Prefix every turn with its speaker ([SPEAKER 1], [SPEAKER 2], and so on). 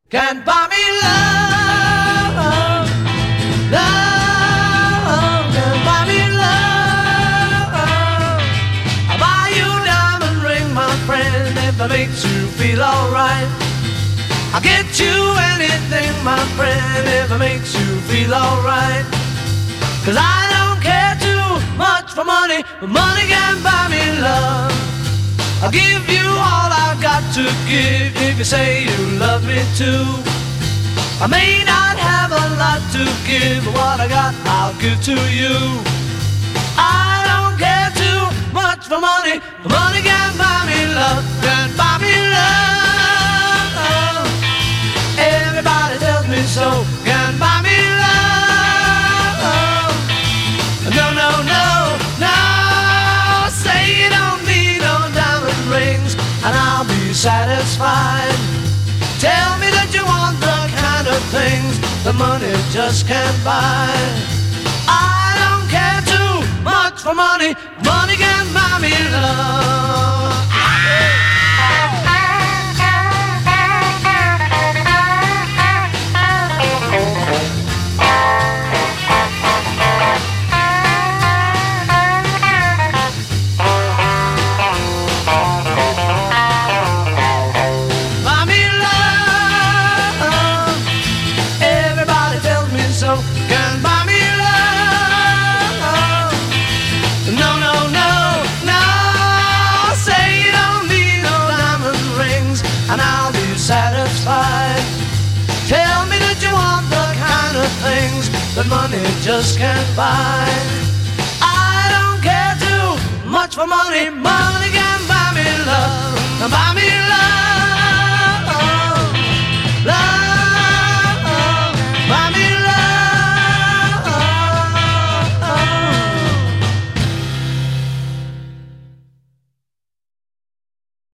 [SPEAKER 1] Can't buy me love, love, can't buy me love. I'll buy you a diamond ring, my friend, if it makes you feel alright. I'll get you anything, my friend, if it makes you feel alright. 'Cause I don't care too much for money, but money can't buy me love. I'll give you all I've got to give if you say you love me too. I may not have a lot to give, but what I got I'll give to you. I don't care too much for money, but money can't buy me love, can't buy me love. Everybody tells me so, can't buy me love. No, no, no, no, say you don't need no diamond rings and I'll be satisfied. Tell me that you want the kind of things that money just can't buy. I don't care too much for money, money can't buy me love. Can't buy me love. No, no, no, no. Say you don't need no diamond rings and I'll be satisfied. Tell me that you want the kind of things that money just can't buy. I don't care too much for money, money can't buy me love. Buy me love.